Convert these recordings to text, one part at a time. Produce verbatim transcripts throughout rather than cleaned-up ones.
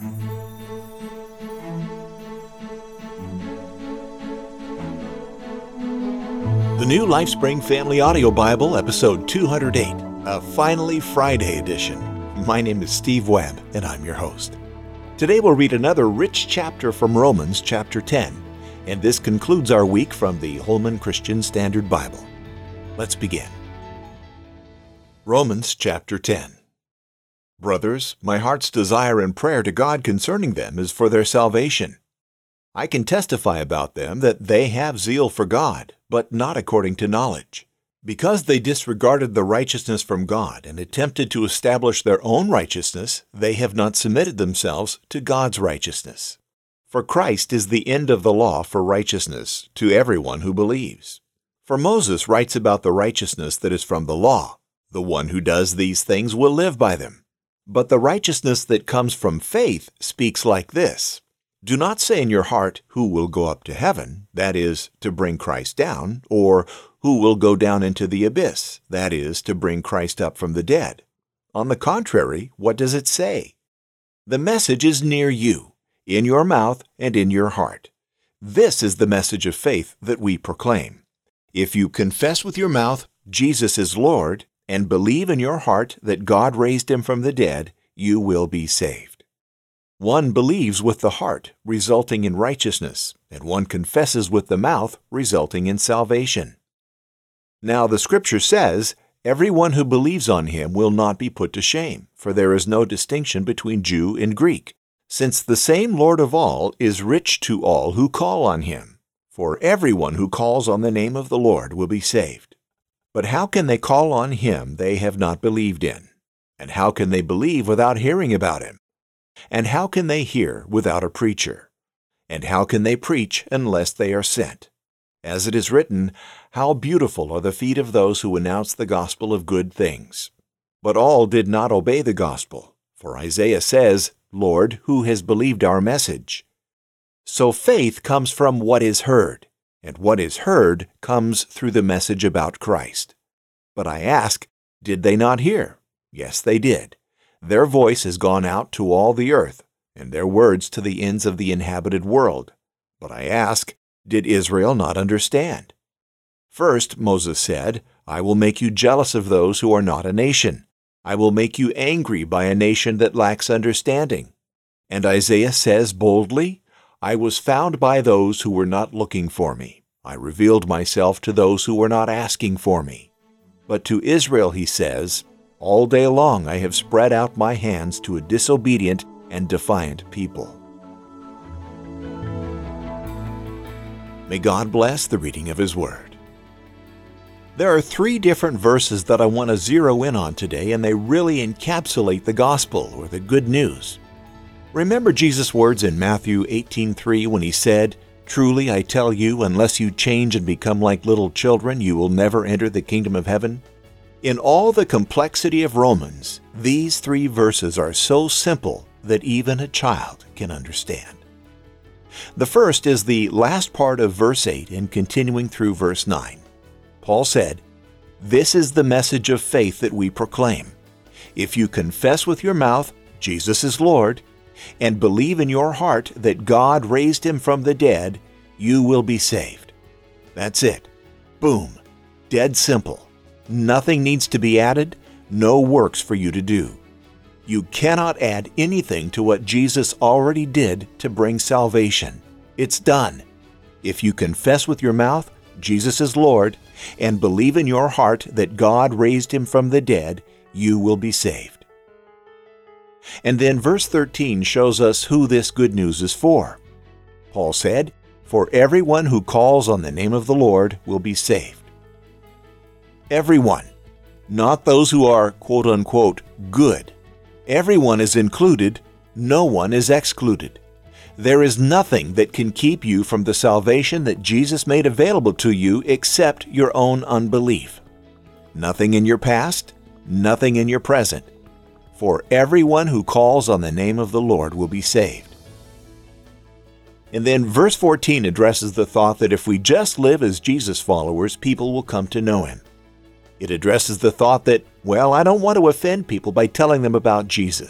The New LifeSpring Family Audio Bible, Episode two hundred eight, a Finally Friday edition. My name is Steve Webb, and I'm your host. Today we'll read another rich chapter from Romans, chapter ten, and this concludes our week from the Holman Christian Standard Bible. Let's begin. Romans, chapter ten. Brothers, my heart's desire and prayer to God concerning them is for their salvation. I can testify about them that they have zeal for God, but not according to knowledge. Because they disregarded the righteousness from God and attempted to establish their own righteousness, they have not submitted themselves to God's righteousness. For Christ is the end of the law for righteousness to everyone who believes. For Moses writes about the righteousness that is from the law. The one who does these things will live by them. But the righteousness that comes from faith speaks like this. Do not say in your heart, who will go up to heaven, that is, to bring Christ down, or who will go down into the abyss, that is, to bring Christ up from the dead. On the contrary, what does it say? The message is near you, in your mouth and in your heart. This is the message of faith that we proclaim. If you confess with your mouth Jesus is Lord, and believe in your heart that God raised him from the dead, you will be saved. One believes with the heart, resulting in righteousness, and one confesses with the mouth, resulting in salvation. Now the Scripture says, everyone who believes on him will not be put to shame, for there is no distinction between Jew and Greek, since the same Lord of all is rich to all who call on him. For everyone who calls on the name of the Lord will be saved. But how can they call on him they have not believed in? And how can they believe without hearing about him? And how can they hear without a preacher? And how can they preach unless they are sent? As it is written, how beautiful are the feet of those who announce the gospel of good things. But all did not obey the gospel. For Isaiah says, Lord, who has believed our message? So faith comes from what is heard, and what is heard comes through the message about Christ. But I ask, did they not hear? Yes, they did. Their voice has gone out to all the earth, and their words to the ends of the inhabited world. But I ask, did Israel not understand? First, Moses said, I will make you jealous of those who are not a nation. I will make you angry by a nation that lacks understanding. And Isaiah says boldly, I was found by those who were not looking for me. I revealed myself to those who were not asking for me. But to Israel he says, all day long I have spread out my hands to a disobedient and defiant people. May God bless the reading of His Word. There are three different verses that I want to zero in on today, and they really encapsulate the gospel or the good news. Remember Jesus' words in Matthew eighteen three when He said, Truly I tell you, unless you change and become like little children, you will never enter the kingdom of heaven? In all the complexity of Romans, these three verses are so simple that even a child can understand. The first is the last part of verse eight and continuing through verse nine. Paul said, This is the message of faith that we proclaim. If you confess with your mouth Jesus is Lord, and believe in your heart that God raised him from the dead, you will be saved. That's it. Boom. Dead simple. Nothing needs to be added, no works for you to do. You cannot add anything to what Jesus already did to bring salvation. It's done. If you confess with your mouth, Jesus is Lord, and believe in your heart that God raised him from the dead, you will be saved. And then verse thirteen shows us who this good news is for. Paul said, For everyone who calls on the name of the Lord will be saved. Everyone, not those who are quote-unquote good. Everyone is included, no one is excluded. There is nothing that can keep you from the salvation that Jesus made available to you except your own unbelief. Nothing in your past, nothing in your present. For everyone who calls on the name of the Lord will be saved. And then verse fourteen addresses the thought that if we just live as Jesus followers, people will come to know him. It addresses the thought that, well, I don't want to offend people by telling them about Jesus.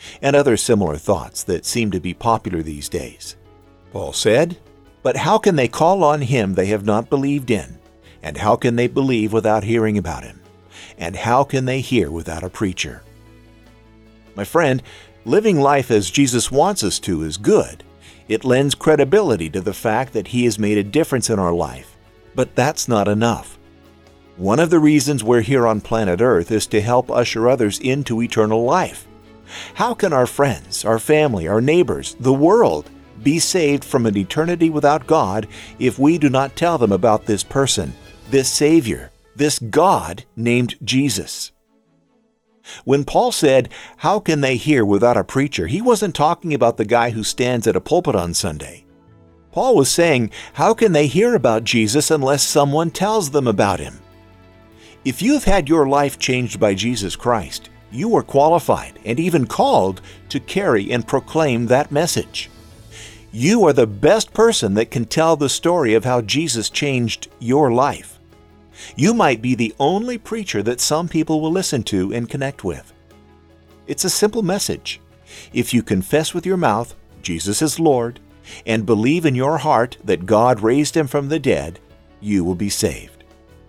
and other similar thoughts that seem to be popular these days. Paul said, "But how can they call on him they have not believed in? And how can they believe without hearing about him? And how can they hear without a preacher?" My friend, living life as Jesus wants us to is good. It lends credibility to the fact that He has made a difference in our life. But that's not enough. One of the reasons we're here on planet Earth is to help usher others into eternal life. How can our friends, our family, our neighbors, the world be saved from an eternity without God if we do not tell them about this person, this Savior, this God named Jesus? When Paul said, "How can they hear without a preacher?" he wasn't talking about the guy who stands at a pulpit on Sunday. Paul was saying, how can they hear about Jesus unless someone tells them about Him? If you've had your life changed by Jesus Christ, you are qualified and even called to carry and proclaim that message. You are the best person that can tell the story of how Jesus changed your life. You might be the only preacher that some people will listen to and connect with. It's a simple message. If you confess with your mouth Jesus is Lord and believe in your heart that God raised Him from the dead, you will be saved.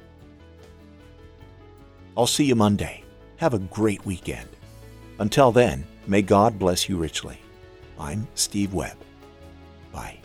I'll see you Monday. Have a great weekend. Until then, may God bless you richly. I'm Steve Webb. Bye.